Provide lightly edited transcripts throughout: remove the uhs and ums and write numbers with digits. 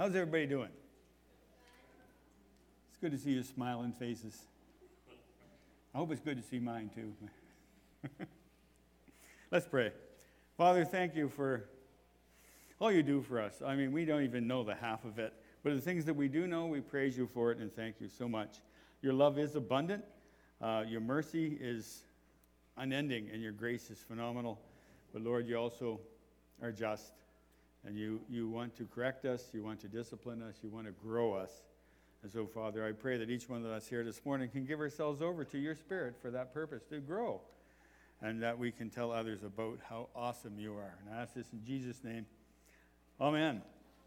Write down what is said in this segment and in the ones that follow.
How's everybody doing? It's good to see your smiling faces. I hope it's good to see mine too. Let's pray. Father, thank you for all you do for us. I mean, we don't even know the half of it. But the things that we do know, we praise you for it and thank you so much. Your love is abundant. Your mercy is unending and your grace is phenomenal. But Lord, you also are just. And you want to correct us, you want to discipline us, you want to grow us. And so, Father, I pray that each one of us here this morning can give ourselves over to your Spirit for that purpose, to grow. And that we can tell others about how awesome you are. And I ask this in Jesus' name. Amen.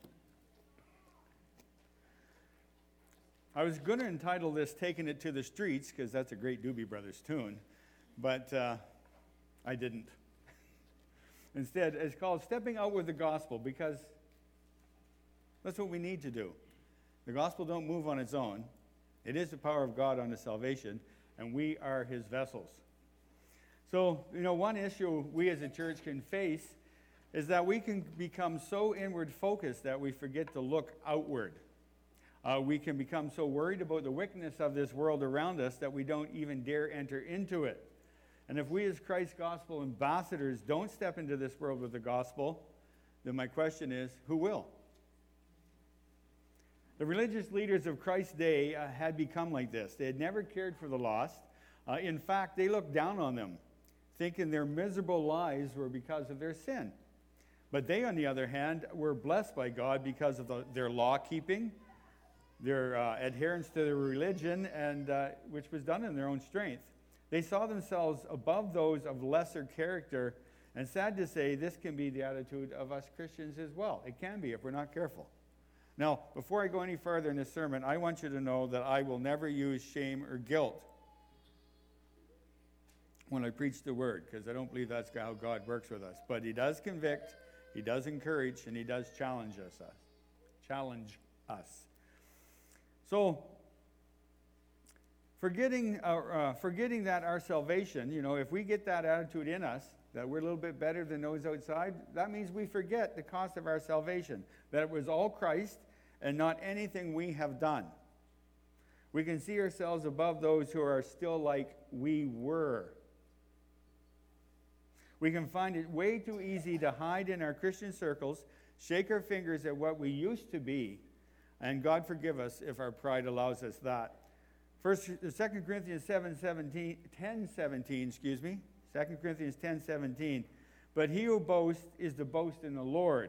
I was going to entitle this Taking It to the Streets, because that's a great Doobie Brothers tune. But I didn't. Instead, it's called Stepping Out with the Gospel, because that's what we need to do. The gospel don't move on its own. It is the power of God unto salvation, and we are his vessels. So, one issue we as a church can face is that we can become so inward focused that we forget to look outward. We can become so worried about the wickedness of this world around us that we don't even dare enter into it. And if we as Christ's gospel ambassadors don't step into this world with the gospel, then my question is, who will? The religious leaders of Christ's day had become like this. They had never cared for the lost. In fact, they looked down on them, thinking their miserable lives were because of their sin. But they, on the other hand, were blessed by God because of their law-keeping, their adherence to their religion, and which was done in their own strength. They saw themselves above those of lesser character, and sad to say, this can be the attitude of us Christians as well. It can be if we're not careful. Now, before I go any further in this sermon, I want you to know that I will never use shame or guilt when I preach the word, because I don't believe that's how God works with us. But he does convict, he does encourage, and he does challenge us. So, forgetting that our salvation, if we get that attitude in us, that we're a little bit better than those outside, that means we forget the cost of our salvation, that it was all Christ and not anything we have done. We can see ourselves above those who are still like we were. We can find it way too easy to hide in our Christian circles, shake our fingers at what we used to be, and God forgive us if our pride allows us that. 2 Corinthians 10:17, 2 Corinthians 10:17. But he who boasts is to boast in the Lord.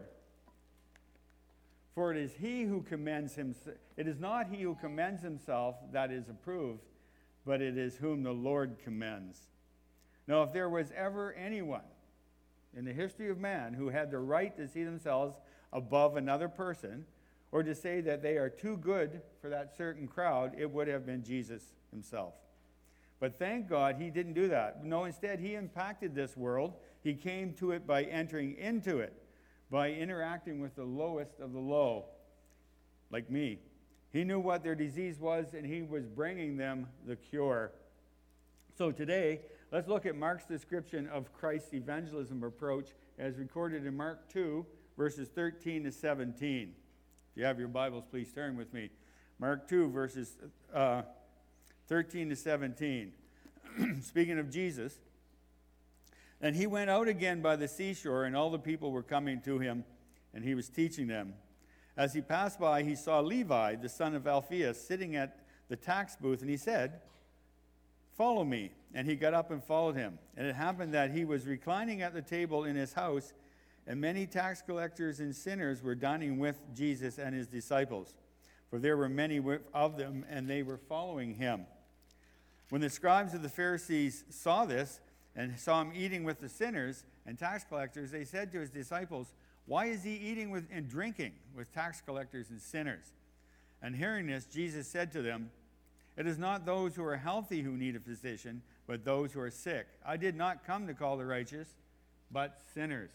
For it is he who commends himself. It is not he who commends himself that is approved, but it is whom the Lord commends. Now, if there was ever anyone in the history of man who had the right to see themselves above another person, or to say that they are too good for that certain crowd, it would have been Jesus himself. But thank God he didn't do that. No, instead, he impacted this world. He came to it by entering into it, by interacting with the lowest of the low, like me. He knew what their disease was, and he was bringing them the cure. So today, let's look at Mark's description of Christ's evangelism approach as recorded in Mark 2, verses 13 to 17. If you have your Bibles, please turn with me. Mark 2, verses 13 to 17. Speaking of Jesus. And he went out again by the seashore, and all the people were coming to him, and he was teaching them. As he passed by, he saw Levi, the son of Alphaeus, sitting at the tax booth, and he said, "Follow me." And he got up and followed him. And it happened that he was reclining at the table in his house, and many tax collectors and sinners were dining with Jesus and his disciples. For there were many of them, and they were following him. When the scribes of the Pharisees saw this, and saw him eating with the sinners and tax collectors, they said to his disciples, "Why is he eating and drinking with tax collectors and sinners?" And hearing this, Jesus said to them, "It is not those who are healthy who need a physician, but those who are sick. I did not come to call the righteous, but sinners."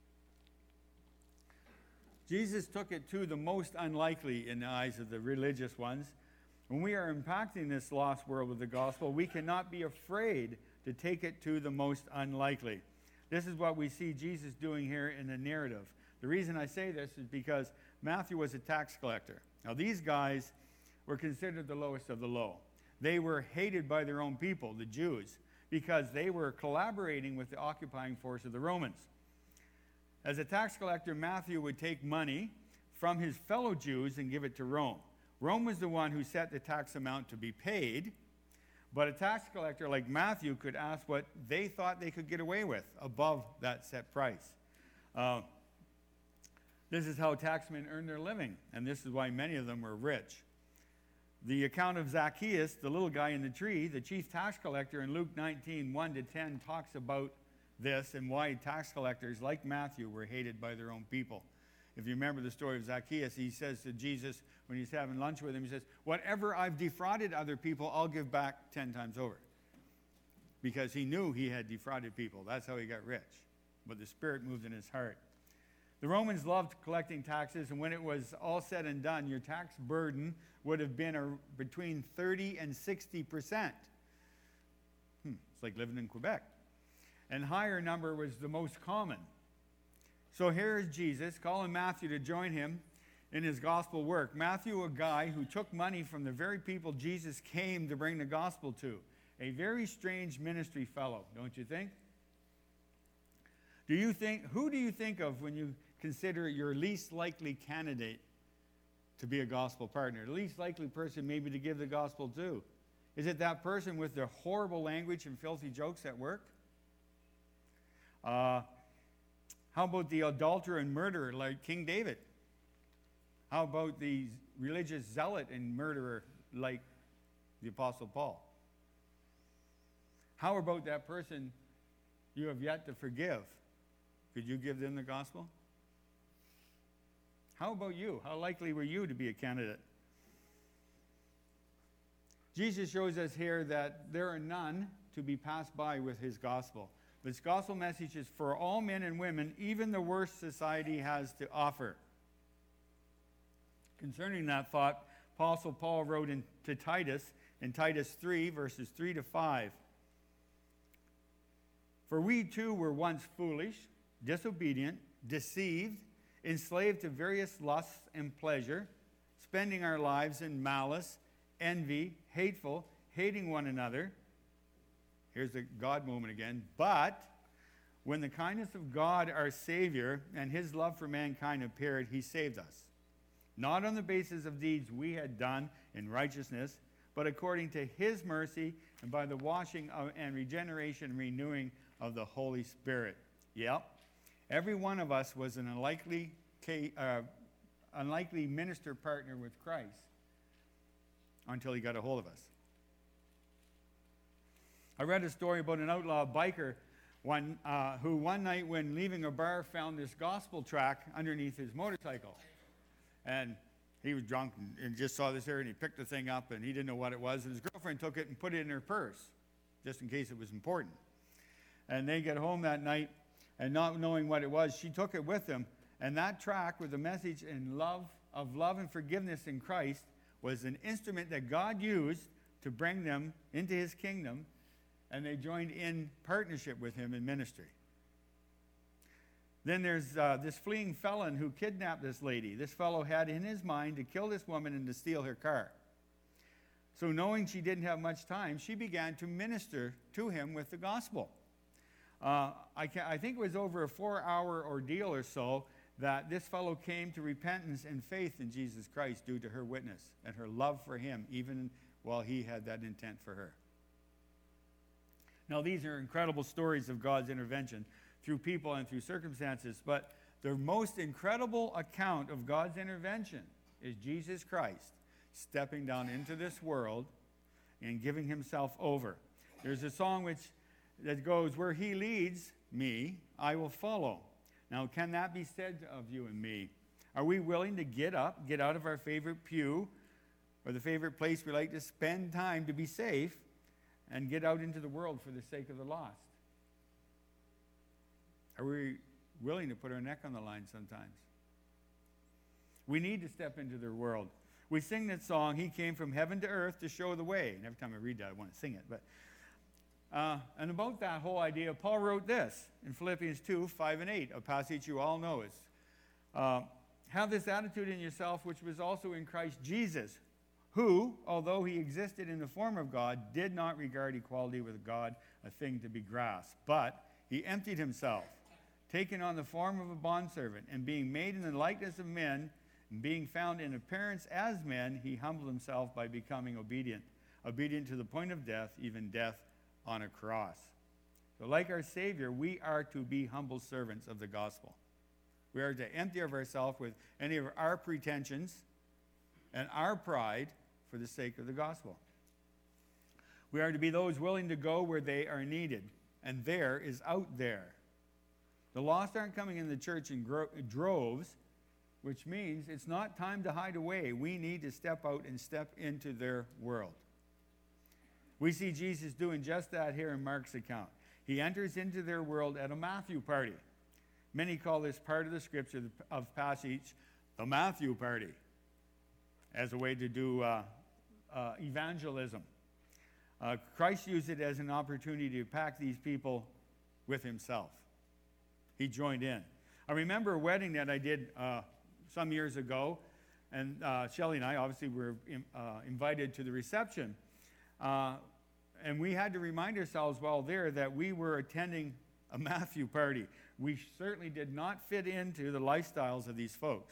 Jesus took it to the most unlikely in the eyes of the religious ones. When we are impacting this lost world with the gospel, we cannot be afraid to take it to the most unlikely. This is what we see Jesus doing here in the narrative. The reason I say this is because Matthew was a tax collector. Now, these guys were considered the lowest of the low. They were hated by their own people, the Jews, because they were collaborating with the occupying force of the Romans. As a tax collector, Matthew would take money from his fellow Jews and give it to Rome. Rome was the one who set the tax amount to be paid, but a tax collector like Matthew could ask what they thought they could get away with above that set price. This is how taxmen earned their living, and this is why many of them were rich. The account of Zacchaeus, the little guy in the tree, the chief tax collector in Luke 19, 1-10, talks about this and why tax collectors like Matthew were hated by their own people. If you remember the story of Zacchaeus, he says to Jesus when he's having lunch with him, he says, whatever I've defrauded other people, I'll give back 10 times over. Because he knew he had defrauded people. That's how he got rich. But the Spirit moved in his heart. The Romans loved collecting taxes, and when it was all said and done, your tax burden would have been between 30 and 60%. It's like living in Quebec. And higher number was the most common. So here is Jesus calling Matthew to join him in his gospel work. Matthew, a guy who took money from the very people Jesus came to bring the gospel to. A very strange ministry fellow, don't you think? Who do you think of when you consider your least likely candidate to be a gospel partner? The least likely person maybe to give the gospel to? Is it that person with the horrible language and filthy jokes at work? How about the adulterer and murderer like King David? How about the religious zealot and murderer like the Apostle Paul? How about that person you have yet to forgive? Could you give them the gospel? How about you? How likely were you to be a candidate? Jesus shows us here that there are none to be passed by with his gospel. This gospel message is for all men and women, even the worst society has to offer. Concerning that thought, Apostle Paul wrote to Titus in Titus 3, verses 3-5. For we too were once foolish, disobedient, deceived, enslaved to various lusts and pleasure, spending our lives in malice, envy, hateful, hating one another. Here's the God moment again. But when the kindness of God, our Savior, and his love for mankind appeared, he saved us. Not on the basis of deeds we had done in righteousness, but according to his mercy and by the washing and regeneration and renewing of the Holy Spirit. Yep. Every one of us was an unlikely minister partner with Christ until he got a hold of us. I read a story about an outlaw biker who one night when leaving a bar found this gospel tract underneath his motorcycle. And he was drunk and just saw this here, and he picked the thing up, and he didn't know what it was. And his girlfriend took it and put it in her purse, just in case it was important. And they get home that night, and not knowing what it was, she took it with them. And that tract with the message of love and forgiveness in Christ was an instrument that God used to bring them into his kingdom, and they joined in partnership with him in ministry. Then there's this fleeing felon who kidnapped this lady. This fellow had in his mind to kill this woman and to steal her car. So knowing she didn't have much time, she began to minister to him with the gospel. I think it was over a 4-hour ordeal or so that this fellow came to repentance and faith in Jesus Christ due to her witness and her love for him, even while he had that intent for her. Now, these are incredible stories of God's intervention through people and through circumstances, but the most incredible account of God's intervention is Jesus Christ stepping down into this world and giving himself over. There's a song that goes, where he leads me, I will follow. Now, can that be said of you and me? Are we willing to get up, get out of our favorite pew or the favorite place we like to spend time to be safe and get out into the world for the sake of the lost? Are we willing to put our neck on the line sometimes? We need to step into their world. We sing that song, He Came from Heaven to Earth to Show the Way. And every time I read that, I want to sing it. But and about that whole idea, Paul wrote this in Philippians 2, 5 and 8, a passage you all know. Have this attitude in yourself, which was also in Christ Jesus, who, although he existed in the form of God, did not regard equality with God a thing to be grasped, but he emptied himself, taking on the form of a bondservant, and being made in the likeness of men, and being found in appearance as men, he humbled himself by becoming obedient to the point of death, even death on a cross. So like our Savior, we are to be humble servants of the gospel. We are to empty of ourselves with any of our pretensions and our pride for the sake of the gospel. We are to be those willing to go where they are needed, and there is out there. The lost aren't coming in the church in droves, which means it's not time to hide away. We need to step out and step into their world. We see Jesus doing just that here in Mark's account. He enters into their world at a Matthew party. Many call this part of the scripture of passage the Matthew party as a way to do evangelism. Christ used it as an opportunity to pack these people with himself. He joined in. I remember a wedding that I did some years ago, and Shelley and I obviously were invited to the reception. And we had to remind ourselves while there that we were attending a Matthew party. We certainly did not fit into the lifestyles of these folks.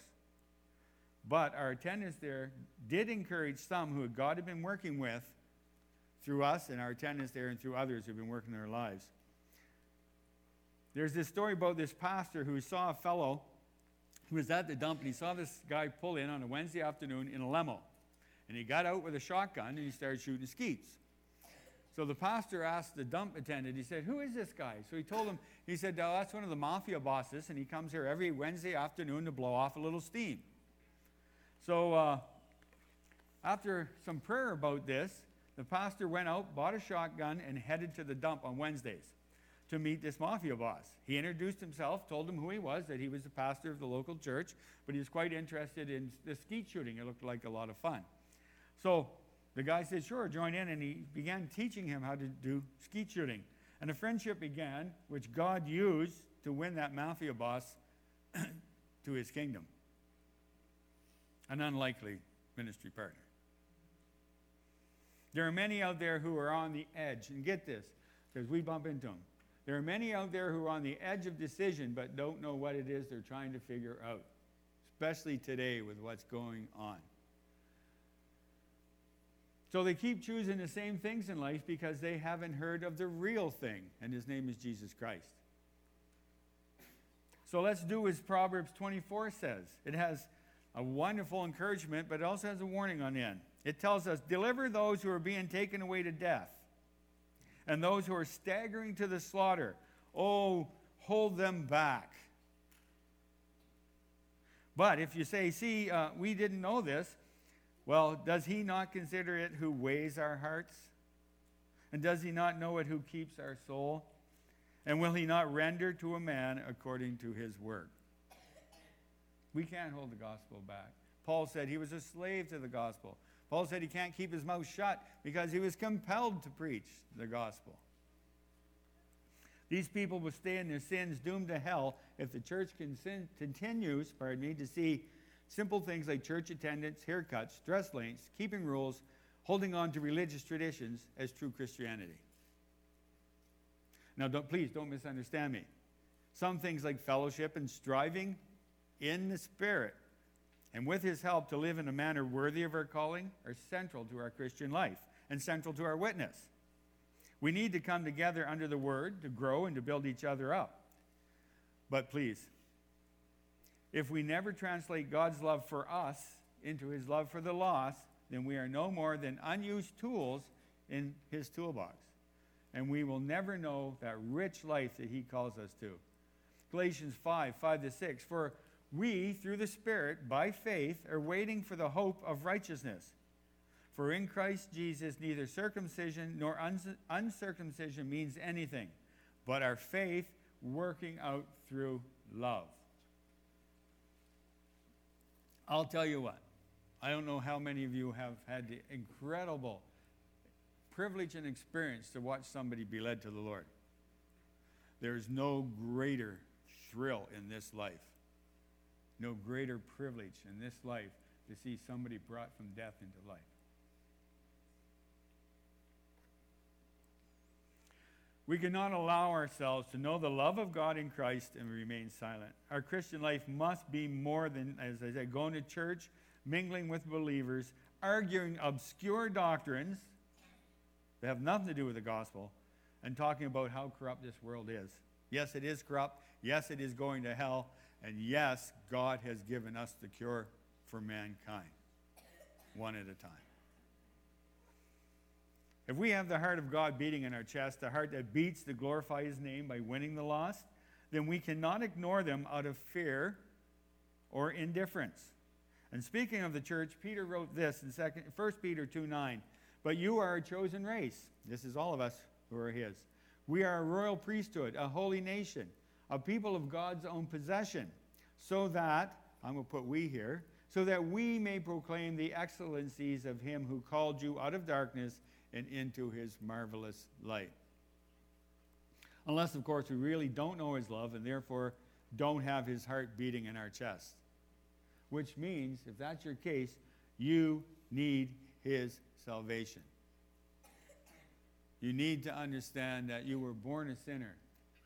But our attendance there did encourage some who God had been working with through us and our attendance there and through others who have been working their lives. There's this story about this pastor who saw a fellow who was at the dump, and he saw this guy pull in on a Wednesday afternoon in a limo. And he got out with a shotgun and he started shooting skeets. So the pastor asked the dump attendant, he said, "Who is this guy?" So he told him, he said, "Oh, that's one of the mafia bosses, and he comes here every Wednesday afternoon to blow off a little steam." So after some prayer about this, the pastor went out, bought a shotgun, and headed to the dump on Wednesdays to meet this mafia boss. He introduced himself, told him who he was, that he was the pastor of the local church, but he was quite interested in the skeet shooting. It looked like a lot of fun. So the guy said, "Sure, join in," and he began teaching him how to do skeet shooting. And a friendship began, which God used to win that mafia boss to his kingdom. An unlikely ministry partner. There are many out there who are on the edge, and get this, because we bump into them. There are many out there who are on the edge of decision but don't know what it is they're trying to figure out, especially today with what's going on. So they keep choosing the same things in life because they haven't heard of the real thing, and his name is Jesus Christ. So let's do as Proverbs 24 says. It has a wonderful encouragement, but it also has a warning on the end. It tells us, "Deliver those who are being taken away to death, and those who are staggering to the slaughter. Oh, hold them back." But if you say, "See, we didn't know this," well, does he not consider it who weighs our hearts? And does he not know it who keeps our soul? And will he not render to a man according to his work? We can't hold the gospel back. Paul said he was a slave to the gospel. Paul said he can't keep his mouth shut because he was compelled to preach the gospel. These people will stay in their sins, doomed to hell, if the church continues to see simple things like church attendance, haircuts, dress lengths, keeping rules, holding on to religious traditions as true Christianity. Now, please don't misunderstand me. Some things like fellowship and striving in the Spirit and with his help to live in a manner worthy of our calling are central to our Christian life and central to our witness. We need to come together under the Word to grow and to build each other up. But please, if we never translate God's love for us into his love for the lost, then we are no more than unused tools in his toolbox. And we will never know that rich life that he calls us to. Galatians 5:5-6, "For we, through the Spirit, by faith, are waiting for the hope of righteousness. For in Christ Jesus, neither circumcision nor uncircumcision means anything, but our faith working out through love." I'll tell you what, I don't know how many of you have had the incredible privilege and experience to watch somebody be led to the Lord. There's no greater thrill in this life. no greater privilege in this life to see somebody brought from death into life. We cannot allow ourselves to know the love of God in Christ and remain silent. Our Christian life must be more than, as I said, going to church, mingling with believers, arguing obscure doctrines that have nothing to do with the gospel, and talking about how corrupt this world is. Yes, it is corrupt. Yes, it is going to hell. And yes, God has given us the cure for mankind, one at a time. If we have the heart of God beating in our chest, a heart that beats to glorify His name by winning the lost, then we cannot ignore them out of fear or indifference. And speaking of the church, Peter wrote this in 1 Peter 2:9, "But you are a chosen race." This is all of us who are His. "We are a royal priesthood, a holy nation, a people of God's own possession, so that," I'm going to put "we" here, "so that we may proclaim the excellencies of Him who called you out of darkness and into His marvelous light." Unless, of course, we really don't know His love and therefore don't have His heart beating in our chest. Which means, if that's your case, you need His salvation. You need to understand that you were born a sinner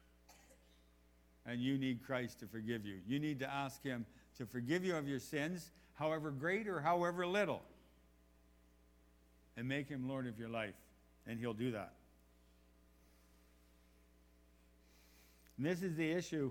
and you need Christ to forgive you. You need to ask Him to forgive you of your sins, however great or however little, and make Him Lord of your life, and He'll do that. And this is the issue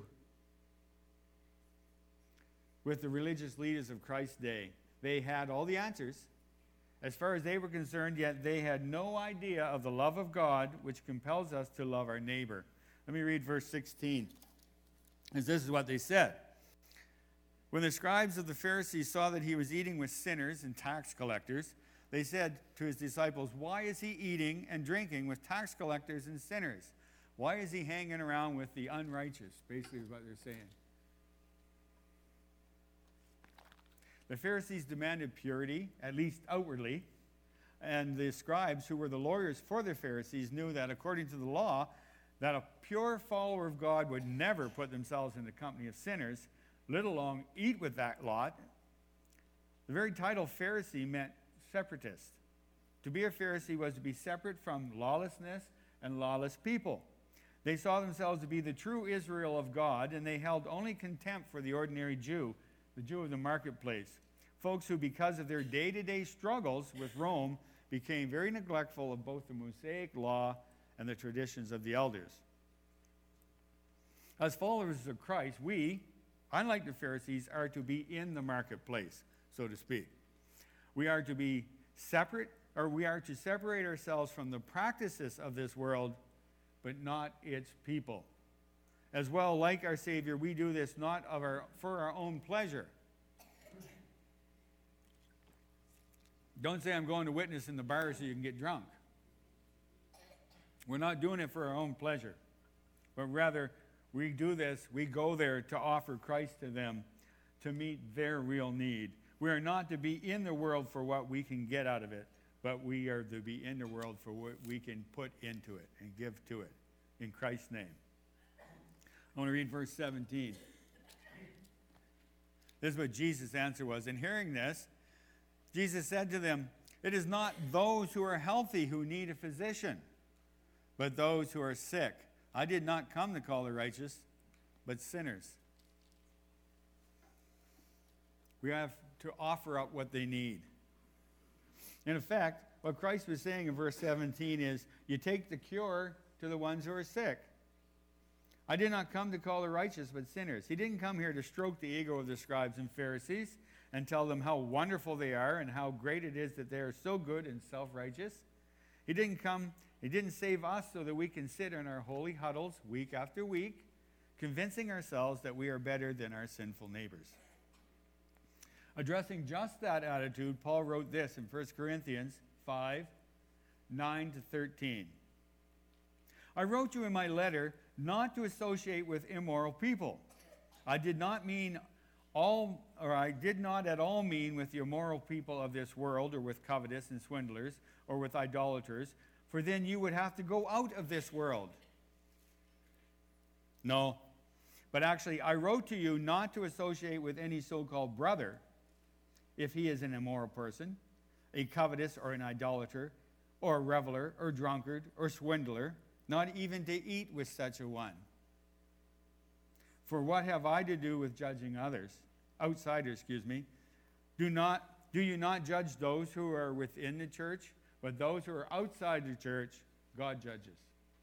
with the religious leaders of Christ's day. They had all the answers as far as they were concerned, yet they had no idea of the love of God, which compels us to love our neighbor. Let me read verse 16, as this is what they said. "When the scribes of the Pharisees saw that He was eating with sinners and tax collectors, they said to His disciples, 'Why is He eating and drinking with tax collectors and sinners? Why is He hanging around with the unrighteous?'" Basically is what they're saying. The Pharisees demanded purity, at least outwardly, and the scribes, who were the lawyers for the Pharisees, knew that according to the law, that a pure follower of God would never put themselves in the company of sinners, let alone eat with that lot. The very title Pharisee meant separatist. To be a Pharisee was to be separate from lawlessness and lawless people. They saw themselves to be the true Israel of God, and they held only contempt for the ordinary Jew, the Jew of the marketplace. Folks who, because of their day-to-day struggles with Rome, became very neglectful of both the Mosaic law and the traditions of the elders. As followers of Christ, we, unlike the Pharisees, are to be in the marketplace, so to speak. We are to be separate, or we are to separate ourselves from the practices of this world, but not its people. As well, like our Savior, we do this not for our own pleasure. Don't say, "I'm going to witness in the bar so you can get drunk." We're not doing it for our own pleasure, but rather we do this, we go there to offer Christ to them to meet their real need. We are not to be in the world for what we can get out of it, but we are to be in the world for what we can put into it and give to it in Christ's name. I want to read verse 17. This is what Jesus' answer was. "In hearing this, Jesus said to them, 'It is not those who are healthy who need a physician, but those who are sick. I did not come to call the righteous, but sinners.'" We have to offer up what they need. In effect, what Christ was saying in verse 17 is, you take the cure to the ones who are sick. "I did not come to call the righteous, but sinners." He didn't come here to stroke the ego of the scribes and Pharisees and tell them how wonderful they are and how great it is that they are so good and self-righteous. He didn't save us so that we can sit in our holy huddles week after week, convincing ourselves that we are better than our sinful neighbors. Addressing just that attitude, Paul wrote this in 1 Corinthians 5, 9 to 13. "I wrote you in my letter not to associate with immoral people. I did not at all mean with the immoral people of this world, or with covetous and swindlers, or with idolaters, for then you would have to go out of this world. No, But actually, I wrote to you not to associate with any so-called brother if he is an immoral person, a covetous or an idolater, or a reveler, or drunkard, or swindler, not even to eat with such a one. For what have I to do with judging outsiders, Do you not judge those who are within the church? But those who are outside the church, God judges.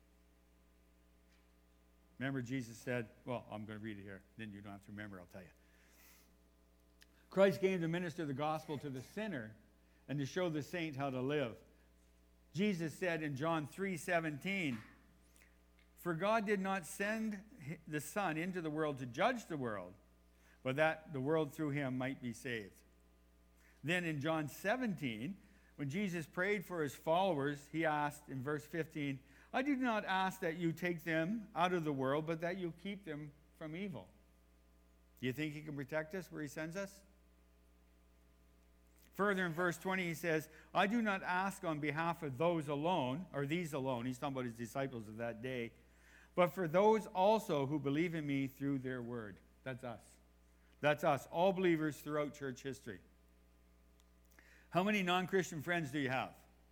Remember, Jesus said, well, I'm going to read it here. Then you don't have to remember, I'll tell you. Christ came to minister the gospel to the sinner and to show the saint how to live. Jesus said in John 3:17, for God did not send the Son into the world to judge the world, but that the world through him might be saved. Then in John 17, when Jesus prayed for his followers, he asked in verse 15, I do not ask that you take them out of the world, but that you keep them from evil. Do you think he can protect us where he sends us? Further in verse 20, he says, I do not ask on behalf of those alone, or these alone, he's talking about his disciples of that day, but for those also who believe in me through their word. That's us. That's us, all believers throughout church history. How many non-Christian friends do you have?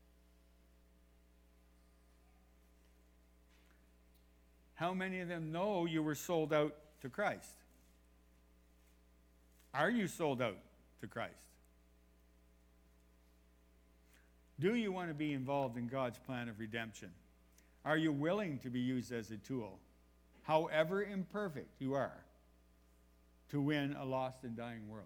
How many of them know you were sold out to Christ? Are you sold out to Christ? Do you want to be involved in God's plan of redemption? Are you willing to be used as a tool, however imperfect you are, to win a lost and dying world?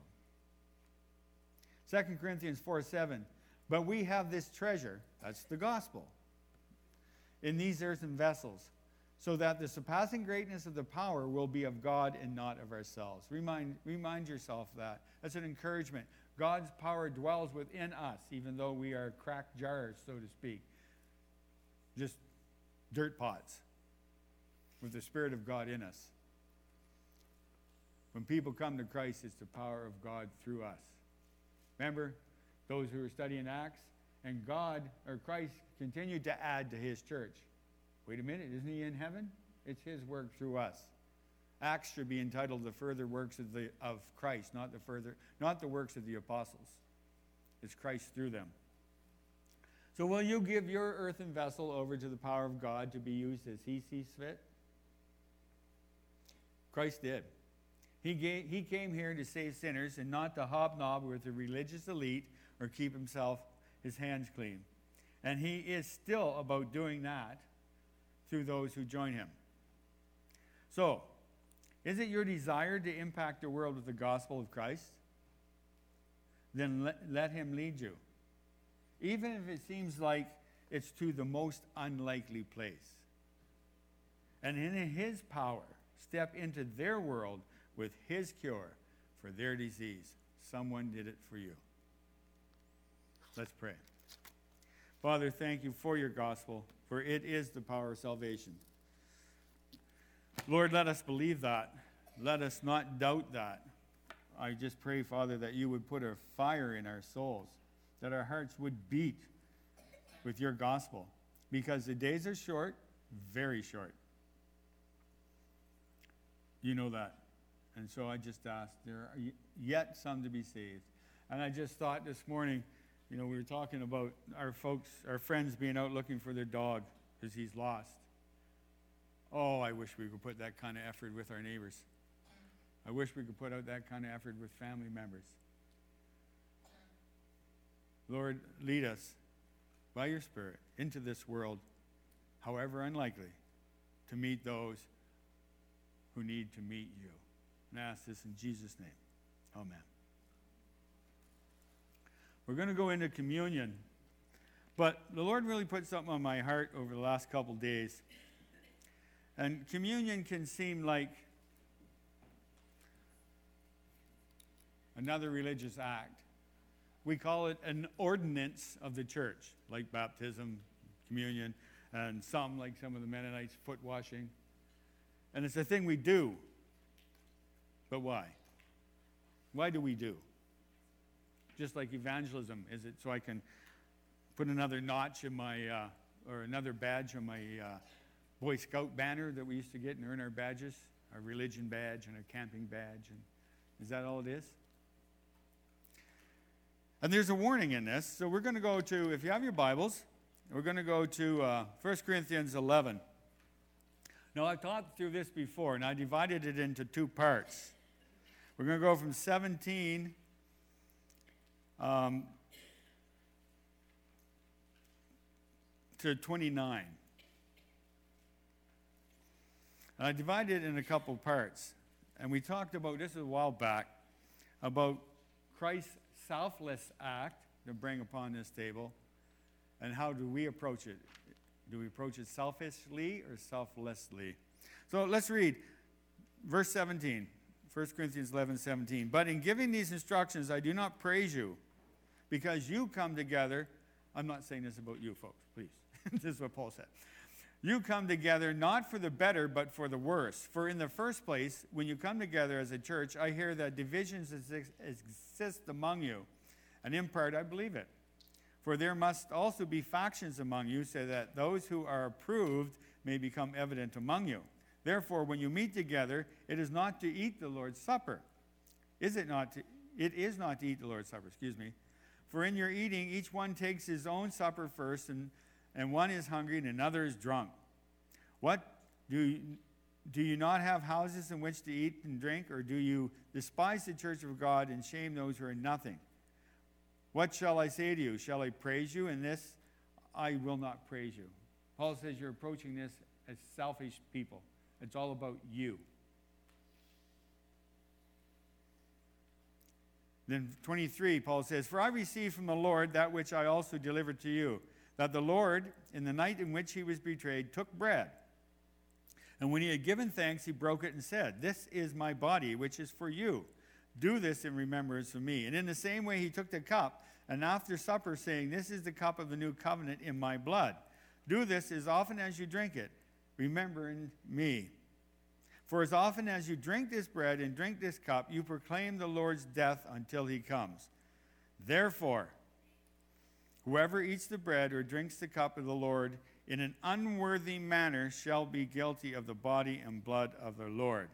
2 Corinthians 4:7, but we have this treasure, that's the gospel, in these earthen vessels, so that the surpassing greatness of the power will be of God and not of ourselves. Remind yourself that. That's an encouragement. God's power dwells within us, even though we are cracked jars, so to speak. Just dirt pots with the Spirit of God in us. When people come to Christ, it's the power of God through us. Remember, those who are studying Acts, and God, or Christ, continued to add to his church. Wait a minute, isn't he in heaven? It's his work through us. Acts should be entitled the further works of Christ, not the works of the apostles. It's Christ through them. So will you give your earthen vessel over to the power of God to be used as he sees fit? Christ did. He came here to save sinners and not to hobnob with the religious elite or keep his hands clean. And he is still about doing that through those who join him. So, is it your desire to impact the world with the gospel of Christ? Then let him lead you. Even if it seems like it's to the most unlikely place. And in his power, step into their world with his cure for their disease. Someone did it for you. Let's pray. Father, thank you for your gospel, for it is the power of salvation. Lord, let us believe that. Let us not doubt that. I just pray, Father, that you would put a fire in our souls, that our hearts would beat with your gospel, because the days are short, very short. You know that. And so I just ask, there are yet some to be saved. And I just thought this morning, we were talking about our friends being out looking for their dog because he's lost. Oh, I wish we could put that kind of effort with our neighbors. I wish we could put out that kind of effort with family members. Lord, lead us by your Spirit into this world, however unlikely, to meet those who need to meet you. And I ask this in Jesus' name. Amen. We're going to go into communion. But the Lord really put something on my heart over the last couple days. And communion can seem like another religious act. We call it an ordinance of the church, like baptism, communion, and some, like some of the Mennonites, foot washing. And it's a thing we do. But why? Why do we do? Just like evangelism, is it so I can put another notch in my, or another badge on my Boy Scout banner that we used to get and earn our badges? a religion badge and a camping badge. And is that all it is? And there's a warning in this. So we're going to go to, if you have your Bibles, we're going to go to 1 Corinthians 11. Now, I've taught through this before, and I divided it into two parts. We're going to go from 17 to 29. And I divided it in a couple parts. And we talked about, this is a while back, about Christ's selfless act to bring upon this table. And how do we approach it? Do we approach it selfishly or selflessly? So let's read verse 17, 1 Corinthians 11:17. But in giving these instructions, I do not praise you, because you come together. I'm not saying this about you folks, please. This is what Paul said. You come together not for the better, but for the worse. For in the first place, when you come together as a church, I hear that divisions exist among you. And in part, I believe it. For there must also be factions among you, so that those who are approved may become evident among you. Therefore, when you meet together, it is not to eat the Lord's Supper. It is not to eat the Lord's Supper, For in your eating, each one takes his own supper first, and one is hungry and another is drunk. What do you not have houses in which to eat and drink, or do you despise the church of God and shame those who are nothing? What shall I say to you? Shall I praise you? In this I will not praise you. Paul says you're approaching this as selfish people. It's all about you. Then 23, Paul says, For I received from the Lord that which I also delivered to you, that the Lord, in the night in which he was betrayed, took bread. And when he had given thanks, he broke it and said, This is my body, which is for you. Do this in remembrance of me. And in the same way he took the cup, and after supper, saying, This is the cup of the new covenant in my blood. Do this as often as you drink it, remembering me. For as often as you drink this bread and drink this cup, you proclaim the Lord's death until he comes. Therefore, whoever eats the bread or drinks the cup of the Lord in an unworthy manner shall be guilty of the body and blood of the Lord.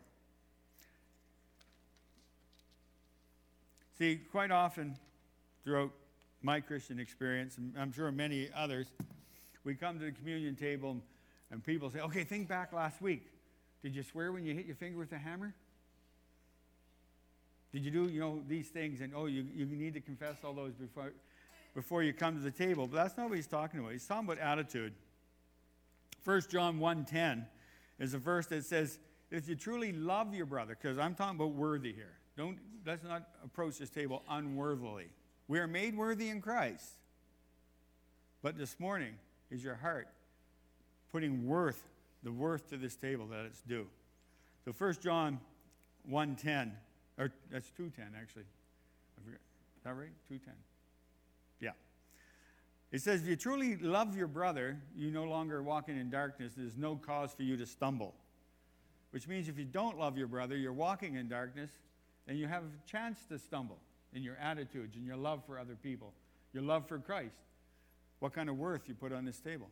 See, quite often throughout my Christian experience, and I'm sure many others, we come to the communion table and people say, okay, think back last week. Did you swear when you hit your finger with a hammer? Did you do, these things? And, you need to confess all those before you come to the table. But that's not what he's talking about. He's talking about attitude. 1 John 1:10 is a verse that says, if you truly love your brother, because I'm talking about worthy here. Let's not approach this table unworthily. We are made worthy in Christ. But this morning, is your heart putting the worth to this table that it's due? So 1 John 1:10, or that's 2:10 actually. Is that right? 2:10. Yeah. It says, if you truly love your brother, you no longer walking in darkness. There's no cause for you to stumble. Which means if you don't love your brother, you're walking in darkness, and you have a chance to stumble in your attitudes and your love for other people, your love for Christ. What kind of worth you put on this table?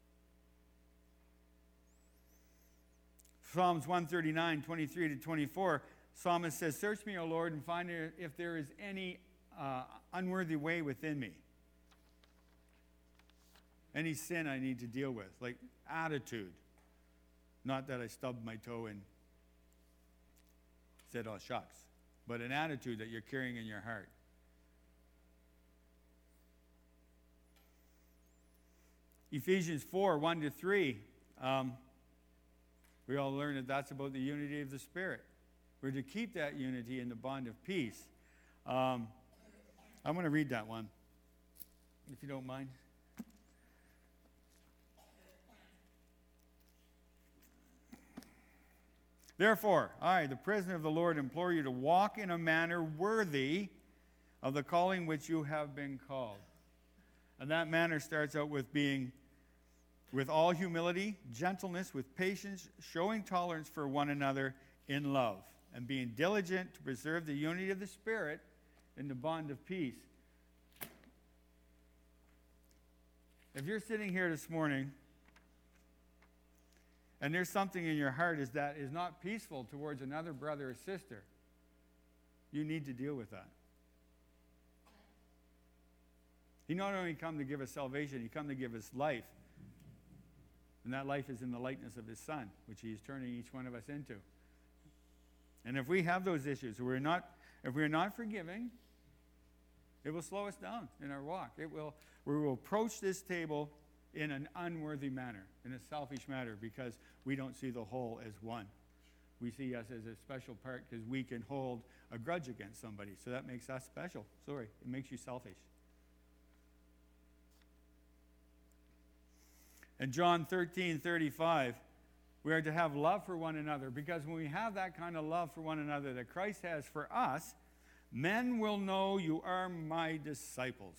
Psalms 139, 23 to 24, psalmist says, search me, O Lord, and find if there is any unworthy way within me. Any sin I need to deal with, like attitude. Not that I stubbed my toe and said, oh, shucks. But an attitude that you're carrying in your heart. Ephesians 4, 1 to 3. We all learn that that's about the unity of the Spirit. We're to keep that unity in the bond of peace. I'm going to read that one, if you don't mind. Therefore, I, the prisoner of the Lord, implore you to walk in a manner worthy of the calling which you have been called. And that manner starts out with being with all humility, gentleness, with patience, showing tolerance for one another in love, and being diligent to preserve the unity of the Spirit in the bond of peace. If you're sitting here this morning and there's something in your heart that is not peaceful towards another brother or sister, you need to deal with that. He not only come to give us salvation, he come to give us life. And that life is in the likeness of his Son, which he is turning each one of us into. And if we have those issues, if we're not forgiving, it will slow us down in our walk. We will approach this table in an unworthy manner, in a selfish manner, because we don't see the whole as one. We see us as a special part because we can hold a grudge against somebody. So that makes us special. Sorry, it makes you selfish. In John 13:35, we are to have love for one another, because when we have that kind of love for one another that Christ has for us, men will know you are my disciples.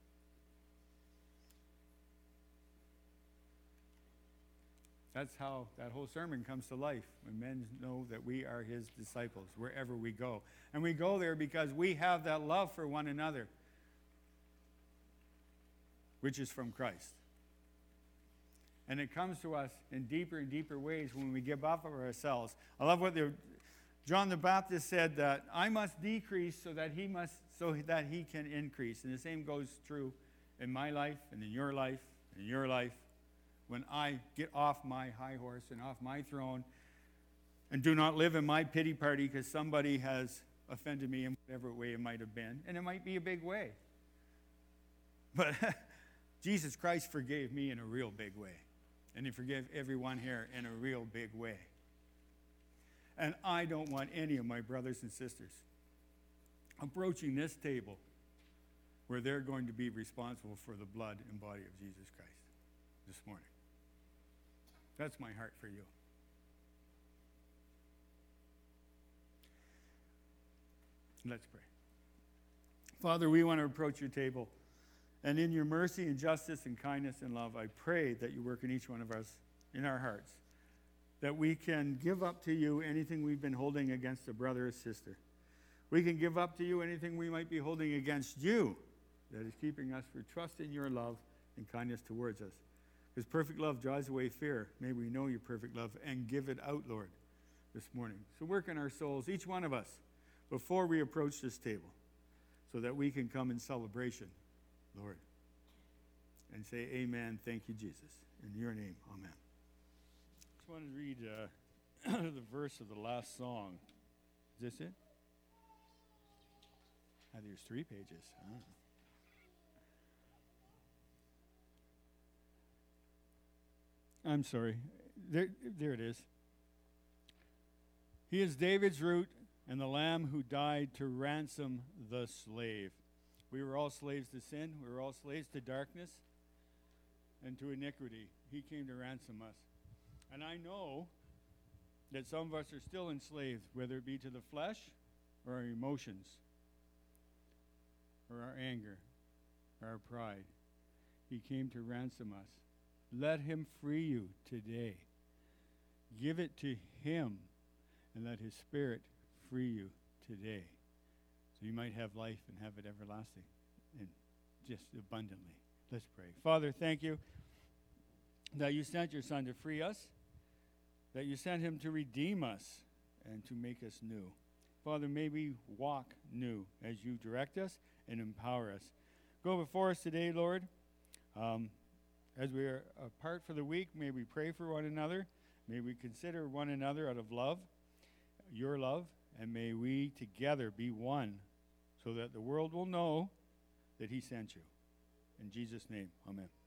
That's how that whole sermon comes to life, when men know that we are his disciples wherever we go. And we go there because we have that love for one another, which is from Christ. And it comes to us in deeper and deeper ways when we give up of ourselves. I love what John the Baptist said, that I must decrease so that he can increase. And the same goes true in my life and in your life and in your life. When I get off my high horse and off my throne and do not live in my pity party because somebody has offended me in whatever way it might have been. And it might be a big way. But Jesus Christ forgave me in a real big way. And he forgave everyone here in a real big way. And I don't want any of my brothers and sisters approaching this table where they're going to be responsible for the blood and body of Jesus Christ this morning. That's my heart for you. Let's pray. Father, we want to approach your table. And in your mercy and justice and kindness and love, I pray that you work in each one of us, in our hearts, that we can give up to you anything we've been holding against a brother or sister. We can give up to you anything we might be holding against you that is keeping us from trusting your love and kindness towards us. Because perfect love drives away fear. May we know your perfect love and give it out, Lord, this morning. So work in our souls, each one of us, before we approach this table, so that we can come in celebration, Lord, and say amen, thank you, Jesus. In your name, amen. I just wanted to read the verse of the last song. Is this it? There's 3 pages. I'm sorry. There it is. He is David's root and the Lamb who died to ransom the slave. We were all slaves to sin. We were all slaves to darkness and to iniquity. He came to ransom us. And I know that some of us are still enslaved, whether it be to the flesh or our emotions or our anger or our pride. He came to ransom us. Let him free you today. Give it to him and let his Spirit free you today. So you might have life and have it everlasting and just abundantly. Let's pray. Father, thank you that you sent your Son to free us, that you sent him to redeem us and to make us new. Father, may we walk new as you direct us and empower us. Go before us today, Lord. As we are apart for the week, may we pray for one another. May we consider one another out of love, your love, and may we together be one so that the world will know that he sent you. In Jesus' name, amen.